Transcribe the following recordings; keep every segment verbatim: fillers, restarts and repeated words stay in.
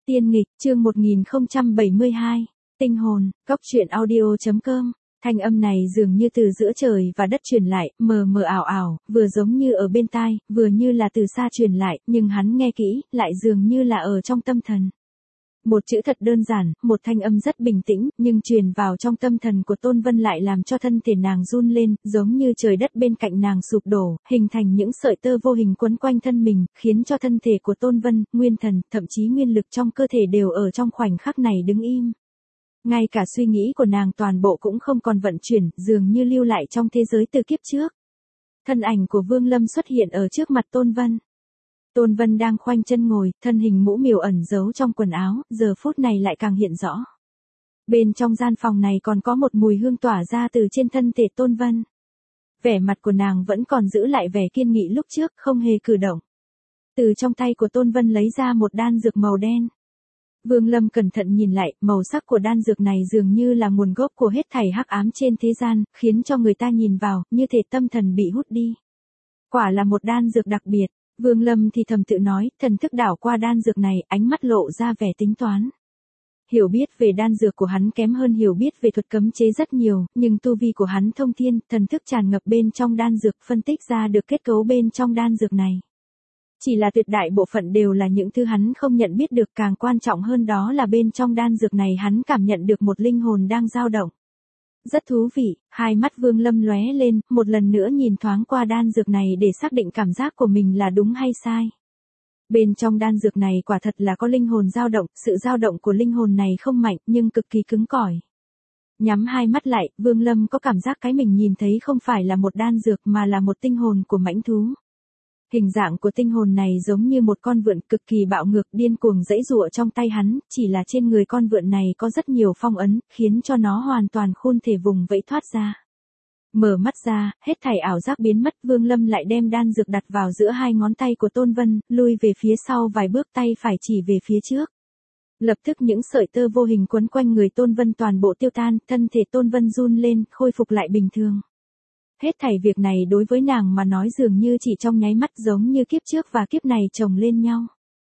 Tiên nghịch, chương một nghìn không trăm bảy mươi hai, tinh hồn, góc truyện audio.com. Thanh âm này dường như từ giữa trời và đất truyền lại, mờ mờ ảo ảo, vừa giống như ở bên tai, vừa như là từ xa truyền lại, nhưng hắn nghe kỹ, lại dường như là ở trong tâm thần. Một chữ thật đơn giản, một thanh âm rất bình tĩnh, nhưng truyền vào trong tâm thần của Tôn Vân lại làm cho thân thể nàng run lên, giống như trời đất bên cạnh nàng sụp đổ, hình thành những sợi tơ vô hình quấn quanh thân mình, khiến cho thân thể của Tôn Vân, nguyên thần, thậm chí nguyên lực trong cơ thể đều ở trong khoảnh khắc này đứng im. Ngay cả suy nghĩ của nàng toàn bộ cũng không còn vận chuyển, dường như lưu lại trong thế giới từ kiếp trước. Thân ảnh của Vương Lâm xuất hiện ở trước mặt Tôn Vân. Tôn Vân đang khoanh chân ngồi, thân hình mũ miều ẩn giấu trong quần áo, giờ phút này lại càng hiện rõ. Bên trong gian phòng này còn có một mùi hương tỏa ra từ trên thân thể Tôn Vân. Vẻ mặt của nàng vẫn còn giữ lại vẻ kiên nghị lúc trước, không hề cử động. Từ trong tay của Tôn Vân lấy ra một đan dược màu đen. Vương Lâm cẩn thận nhìn lại, màu sắc của đan dược này dường như là nguồn gốc của hết thảy hắc ám trên thế gian, khiến cho người ta nhìn vào, như thể tâm thần bị hút đi. Quả là một đan dược đặc biệt. Vương Lâm thì thầm tự nói, thần thức đảo qua đan dược này, ánh mắt lộ ra vẻ tính toán. Hiểu biết về đan dược của hắn kém hơn hiểu biết về thuật cấm chế rất nhiều, nhưng tu vi của hắn thông thiên, thần thức tràn ngập bên trong đan dược, phân tích ra được kết cấu bên trong đan dược này. Chỉ là tuyệt đại bộ phận đều là những thứ hắn không nhận biết được, càng quan trọng hơn đó là bên trong đan dược này hắn cảm nhận được một linh hồn đang dao động. Rất thú vị, hai mắt Vương Lâm lóe lên, một lần nữa nhìn thoáng qua đan dược này để xác định cảm giác của mình là đúng hay sai. Bên trong đan dược này quả thật là có linh hồn dao động, sự dao động của linh hồn này không mạnh nhưng cực kỳ cứng cỏi. Nhắm hai mắt lại, Vương Lâm có cảm giác cái mình nhìn thấy không phải là một đan dược mà là một tinh hồn của mãnh thú. Hình dạng của tinh hồn này giống như một con vượn cực kỳ bạo ngược điên cuồng giãy giụa trong tay hắn, chỉ là trên người con vượn này có rất nhiều phong ấn, khiến cho nó hoàn toàn khôn thể vùng vẫy thoát ra. Mở mắt ra, hết thảy ảo giác biến mất, Vương Lâm lại đem đan dược đặt vào giữa hai ngón tay của Tôn Vân, lui về phía sau vài bước, tay phải chỉ về phía trước. Lập tức những sợi tơ vô hình quấn quanh người Tôn Vân toàn bộ tiêu tan, thân thể Tôn Vân run lên, khôi phục lại bình thường. Hết thảy việc này đối với nàng mà nói dường như chỉ trong nháy mắt, giống như kiếp trước và kiếp này chồng lên nhau.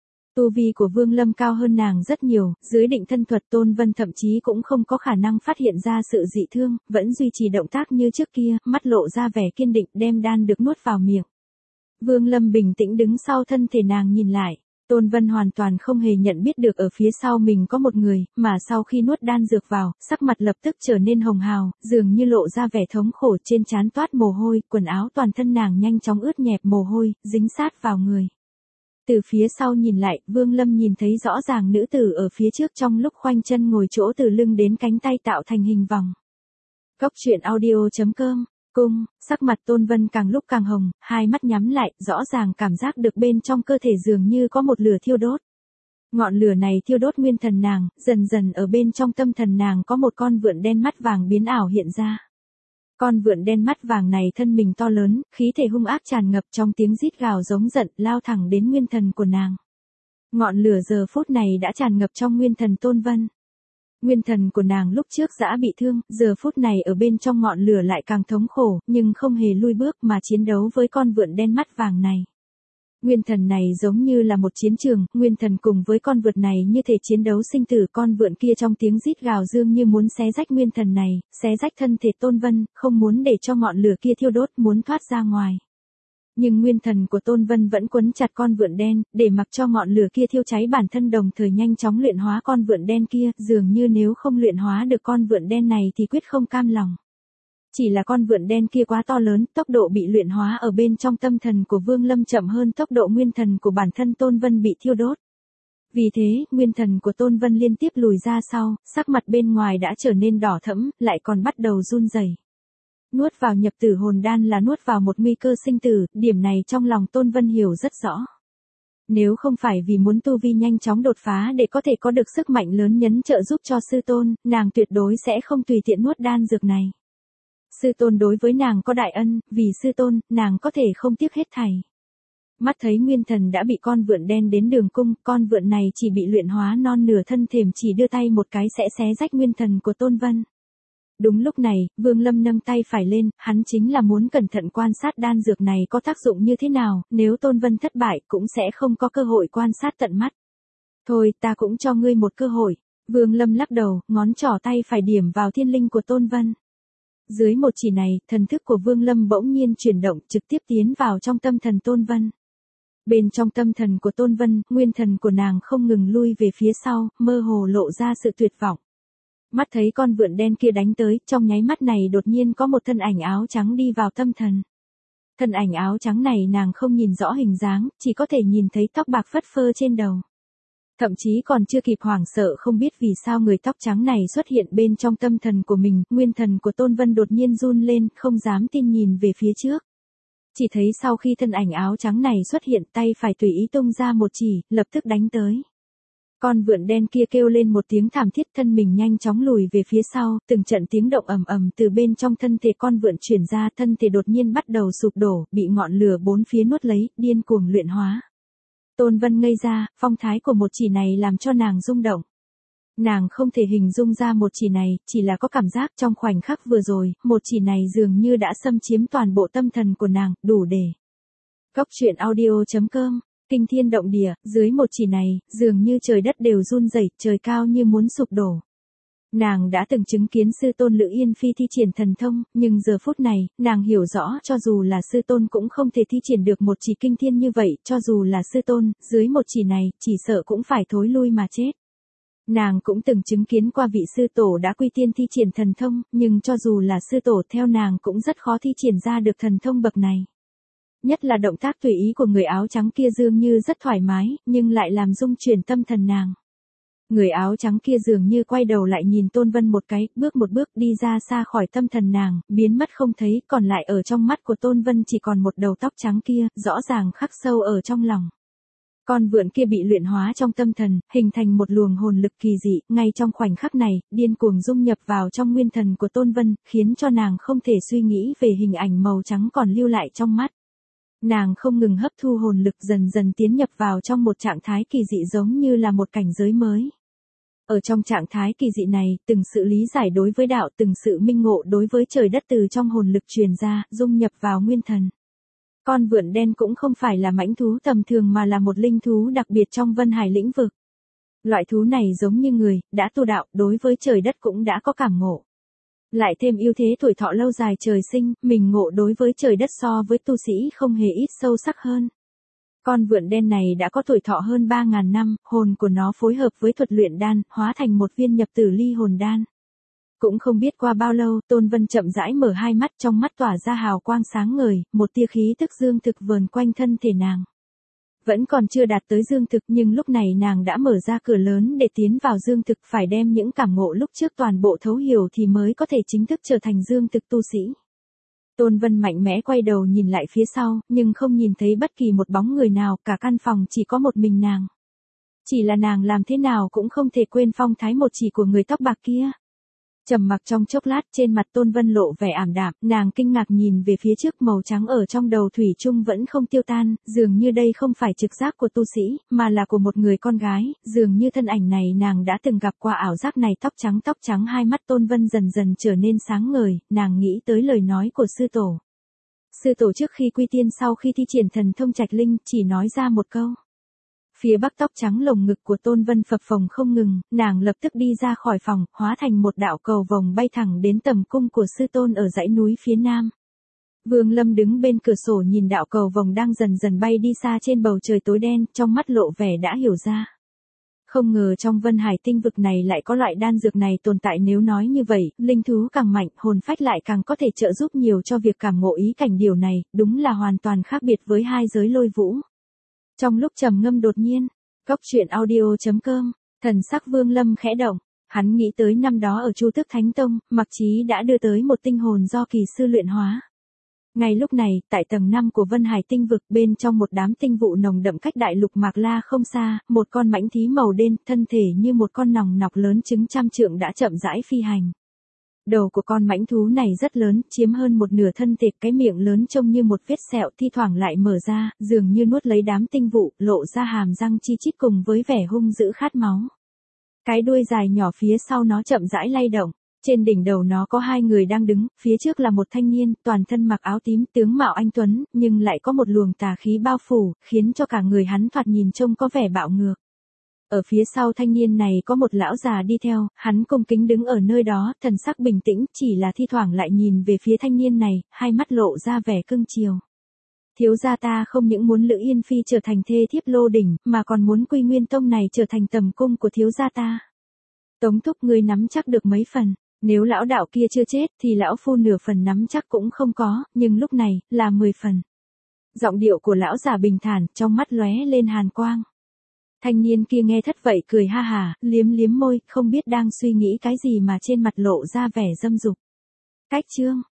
Tu vi của Vương Lâm cao hơn nàng rất nhiều, dưới định thân thuật Tôn Vân thậm chí cũng không có khả năng phát hiện ra sự dị thương, vẫn duy trì động tác như trước kia, mắt lộ ra vẻ kiên định, đem đan được nuốt vào miệng. Vương Lâm bình tĩnh đứng sau thân thể nàng nhìn lại. Tôn Vân hoàn toàn không hề nhận biết được ở phía sau mình có một người, mà sau khi nuốt đan dược vào, sắc mặt lập tức trở nên hồng hào, dường như lộ ra vẻ thống khổ, trên trán toát mồ hôi, quần áo toàn thân nàng nhanh chóng ướt nhẹp mồ hôi, dính sát vào người. Từ phía sau nhìn lại, Vương Lâm nhìn thấy rõ ràng nữ tử ở phía trước trong lúc khoanh chân ngồi, chỗ từ lưng đến cánh tay tạo thành hình vòng. Góc truyện audio.com. Cung, sắc mặt Tôn Vân càng lúc càng hồng, hai mắt nhắm lại, rõ ràng cảm giác được bên trong cơ thể dường như có một lửa thiêu đốt. Ngọn lửa này thiêu đốt nguyên thần nàng, dần dần ở bên trong tâm thần nàng có một con vượn đen mắt vàng biến ảo hiện ra. Con vượn đen mắt vàng này thân mình to lớn, khí thể hung ác tràn ngập, trong tiếng rít gào giống giận, lao thẳng đến nguyên thần của nàng. Ngọn lửa giờ phút này đã tràn ngập trong nguyên thần Tôn Vân. Nguyên thần của nàng lúc trước đã bị thương, giờ phút này ở bên trong ngọn lửa lại càng thống khổ, nhưng không hề lui bước mà chiến đấu với con vượn đen mắt vàng này. Nguyên thần này giống như là một chiến trường, nguyên thần cùng với con vượn này như thể chiến đấu sinh tử, con vượn kia trong tiếng rít gào dương như muốn xé rách nguyên thần này, xé rách thân thể Tôn Vân, không muốn để cho ngọn lửa kia thiêu đốt, muốn thoát ra ngoài. Nhưng nguyên thần của Tôn Vân vẫn quấn chặt con vượn đen, để mặc cho ngọn lửa kia thiêu cháy bản thân, đồng thời nhanh chóng luyện hóa con vượn đen kia, dường như nếu không luyện hóa được con vượn đen này thì quyết không cam lòng. Chỉ là con vượn đen kia quá to lớn, tốc độ bị luyện hóa ở bên trong tâm thần của Vương Lâm chậm hơn tốc độ nguyên thần của bản thân Tôn Vân bị thiêu đốt. Vì thế, nguyên thần của Tôn Vân liên tiếp lùi ra sau, sắc mặt bên ngoài đã trở nên đỏ thẫm, lại còn bắt đầu run rẩy. Nuốt vào nhập tử hồn đan là nuốt vào một nguy cơ sinh tử, điểm này trong lòng Tôn Vân hiểu rất rõ. Nếu không phải vì muốn tu vi nhanh chóng đột phá để có thể có được sức mạnh lớn nhấn trợ giúp cho sư tôn, nàng tuyệt đối sẽ không tùy tiện nuốt đan dược này. Sư tôn đối với nàng có đại ân, vì sư tôn, nàng có thể không tiếc hết thảy. Mắt thấy nguyên thần đã bị con vượn đen đến đường cung, con vượn này chỉ bị luyện hóa non nửa thân thềm, chỉ đưa tay một cái sẽ xé rách nguyên thần của Tôn Vân. Đúng lúc này, Vương Lâm nâng tay phải lên, hắn chính là muốn cẩn thận quan sát đan dược này có tác dụng như thế nào, nếu Tôn Vân thất bại cũng sẽ không có cơ hội quan sát tận mắt. Thôi ta cũng cho ngươi một cơ hội. Vương Lâm lắc đầu, ngón trỏ tay phải điểm vào thiên linh của Tôn Vân. Dưới một chỉ này, thần thức của Vương Lâm bỗng nhiên chuyển động trực tiếp tiến vào trong tâm thần Tôn Vân. Bên trong tâm thần của Tôn Vân, nguyên thần của nàng không ngừng lui về phía sau, mơ hồ lộ ra sự tuyệt vọng. Mắt thấy con vượn đen kia đánh tới, trong nháy mắt này đột nhiên có một thân ảnh áo trắng đi vào tâm thần. Thân ảnh áo trắng này nàng không nhìn rõ hình dáng, chỉ có thể nhìn thấy tóc bạc phất phơ trên đầu. Thậm chí còn chưa kịp hoảng sợ không biết vì sao người tóc trắng này xuất hiện bên trong tâm thần của mình, nguyên thần của Tôn Vân đột nhiên run lên, không dám tin nhìn về phía trước. Chỉ thấy sau khi thân ảnh áo trắng này xuất hiện, tay phải tùy ý tung ra một chỉ, lập tức đánh tới. Con vượn đen kia kêu lên một tiếng thảm thiết, thân mình nhanh chóng lùi về phía sau, từng trận tiếng động ầm ầm từ bên trong thân thể con vượn truyền ra, thân thể đột nhiên bắt đầu sụp đổ, bị ngọn lửa bốn phía nuốt lấy, điên cuồng luyện hóa. Tôn Vân ngây ra, phong thái của một chỉ này làm cho nàng rung động. Nàng không thể hình dung ra một chỉ này, chỉ là có cảm giác trong khoảnh khắc vừa rồi, một chỉ này dường như đã xâm chiếm toàn bộ tâm thần của nàng, đủ để. Cốc truyện audio chấm com, kinh thiên động địa, dưới một chỉ này, dường như trời đất đều run rẩy, trời cao như muốn sụp đổ. Nàng đã từng chứng kiến sư tôn Lữ Yên Phi thi triển thần thông, nhưng giờ phút này, nàng hiểu rõ cho dù là sư tôn cũng không thể thi triển được một chỉ kinh thiên như vậy, cho dù là sư tôn, dưới một chỉ này, chỉ sợ cũng phải thối lui mà chết. Nàng cũng từng chứng kiến qua vị sư tổ đã quy tiên thi triển thần thông, nhưng cho dù là sư tổ theo nàng cũng rất khó thi triển ra được thần thông bậc này. Nhất là động tác tùy ý của người áo trắng kia dường như rất thoải mái, nhưng lại làm rung chuyển tâm thần nàng. Người áo trắng kia dường như quay đầu lại nhìn Tôn Vân một cái, bước một bước đi ra xa khỏi tâm thần nàng, biến mất không thấy, còn lại ở trong mắt của Tôn Vân chỉ còn một đầu tóc trắng kia, rõ ràng khắc sâu ở trong lòng. Con vượn kia bị luyện hóa trong tâm thần, hình thành một luồng hồn lực kỳ dị, ngay trong khoảnh khắc này, điên cuồng dung nhập vào trong nguyên thần của Tôn Vân, khiến cho nàng không thể suy nghĩ về hình ảnh màu trắng còn lưu lại trong mắt. Nàng không ngừng hấp thu hồn lực dần dần tiến nhập vào trong một trạng thái kỳ dị giống như là một cảnh giới mới. Ở trong trạng thái kỳ dị này, từng sự lý giải đối với đạo, từng sự minh ngộ đối với trời đất từ trong hồn lực truyền ra, dung nhập vào nguyên thần. Con vượn đen cũng không phải là mãnh thú tầm thường mà là một linh thú đặc biệt trong Vân Hải lĩnh vực. Loại thú này giống như người, đã tu đạo, đối với trời đất cũng đã có cảm ngộ. Lại thêm ưu thế tuổi thọ lâu dài trời sinh, mình ngộ đối với trời đất so với tu sĩ không hề ít sâu sắc hơn. Con vượn đen này đã có tuổi thọ hơn ba ngàn năm, hồn của nó phối hợp với thuật luyện đan, hóa thành một viên nhập tử ly hồn đan. Cũng không biết qua bao lâu, Tôn Vân chậm rãi mở hai mắt, trong mắt tỏa ra hào quang sáng ngời, một tia khí tức dương thực vờn quanh thân thể nàng. Vẫn còn chưa đạt tới dương thực nhưng lúc này nàng đã mở ra cửa lớn để tiến vào dương thực, phải đem những cảm ngộ lúc trước toàn bộ thấu hiểu thì mới có thể chính thức trở thành dương thực tu sĩ. Tôn Vân mạnh mẽ quay đầu nhìn lại phía sau, nhưng không nhìn thấy bất kỳ một bóng người nào, cả căn phòng chỉ có một mình nàng. Chỉ là nàng làm thế nào cũng không thể quên phong thái một chỉ của người tóc bạc kia. Trầm mặc trong chốc lát, trên mặt Tôn Vân lộ vẻ ảm đạm, nàng kinh ngạc nhìn về phía trước, màu trắng ở trong đầu thủy chung vẫn không tiêu tan, dường như đây không phải trực giác của tu sĩ, mà là của một người con gái, dường như thân ảnh này nàng đã từng gặp qua ảo giác này. Tóc trắng tóc trắng hai mắt Tôn Vân dần dần trở nên sáng ngời, nàng nghĩ tới lời nói của sư tổ. Sư tổ trước khi quy tiên sau khi thi triển thần thông Trạch Linh chỉ nói ra một câu. Phía bắc tóc trắng lồng ngực của Tôn Vân phập phồng không ngừng, nàng lập tức đi ra khỏi phòng, hóa thành một đạo cầu vồng bay thẳng đến tầm cung của sư tôn ở dãy núi phía nam. Vương Lâm đứng bên cửa sổ nhìn đạo cầu vồng đang dần dần bay đi xa trên bầu trời tối đen, trong mắt lộ vẻ đã hiểu ra. Không ngờ trong Vân Hải tinh vực này lại có loại đan dược này tồn tại, nếu nói như vậy, linh thú càng mạnh, hồn phách lại càng có thể trợ giúp nhiều cho việc cảm ngộ ý cảnh, điều này, đúng là hoàn toàn khác biệt với hai giới lôi vũ. Trong lúc trầm ngâm đột nhiên, cốc truyện audio chấm com, thần sắc Vương Lâm khẽ động, hắn nghĩ tới năm đó ở Chu Tước Thánh Tông, Mặc Chí đã đưa tới một tinh hồn do kỳ sư luyện hóa. Ngay lúc này, tại tầng năm của Vân Hải tinh vực, bên trong một đám tinh vụ nồng đậm cách đại lục Mạc La không xa, một con mãnh thí màu đen, thân thể như một con nòng nọc lớn trứng trăm trượng đã chậm rãi phi hành. Đầu của con mãnh thú này rất lớn, chiếm hơn một nửa thân thể, cái miệng lớn trông như một vết sẹo thi thoảng lại mở ra, dường như nuốt lấy đám tinh vụ, lộ ra hàm răng chi chít cùng với vẻ hung dữ khát máu. Cái đuôi dài nhỏ phía sau nó chậm rãi lay động, trên đỉnh đầu nó có hai người đang đứng, phía trước là một thanh niên, toàn thân mặc áo tím, tướng mạo anh tuấn, nhưng lại có một luồng tà khí bao phủ, khiến cho cả người hắn thoạt nhìn trông có vẻ bạo ngược. Ở phía sau thanh niên này có một lão già đi theo, hắn cung kính đứng ở nơi đó, thần sắc bình tĩnh, chỉ là thi thoảng lại nhìn về phía thanh niên này, hai mắt lộ ra vẻ cưng chiều. Thiếu gia ta không những muốn Lữ Yên Phi trở thành thê thiếp Lô Đỉnh, mà còn muốn Quy Nguyên Tông này trở thành tầm cung của thiếu gia ta. Tống thúc ngươi nắm chắc được mấy phần, nếu lão đạo kia chưa chết thì lão phu nửa phần nắm chắc cũng không có, nhưng lúc này, là mười phần. Giọng điệu của lão già bình thản, trong mắt lóe lên hàn quang. Thanh niên kia nghe thất vậy cười ha hà, liếm liếm môi, không biết đang suy nghĩ cái gì mà trên mặt lộ ra vẻ dâm dục. Cách chương